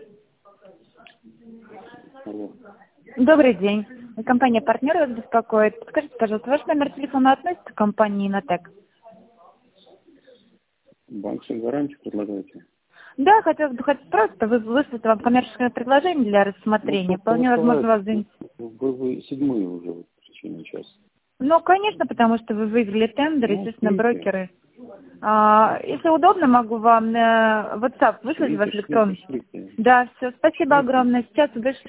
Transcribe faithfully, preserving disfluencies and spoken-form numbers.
Алло. Добрый день. Компания «Партнер» вас беспокоит. Скажите, пожалуйста, ваш номер телефона относится к компании «Инотек»? Банковскую гарантию предлагаете? Да, хотелось бы хоть просто вы- выслать вам коммерческое предложение для рассмотрения. Ну, Вполне возможно, вас вы, заинтересует. вы, вы седьмые уже вот, в течение часа. Ну, конечно, потому что вы выиграли тендер, Ну, естественно, шлите. брокеры. А, если удобно, могу вам на WhatsApp выслать Шлите, ваш шлите, электронный. шлите. Да, все, спасибо Шлите. огромное. Сейчас вышлю.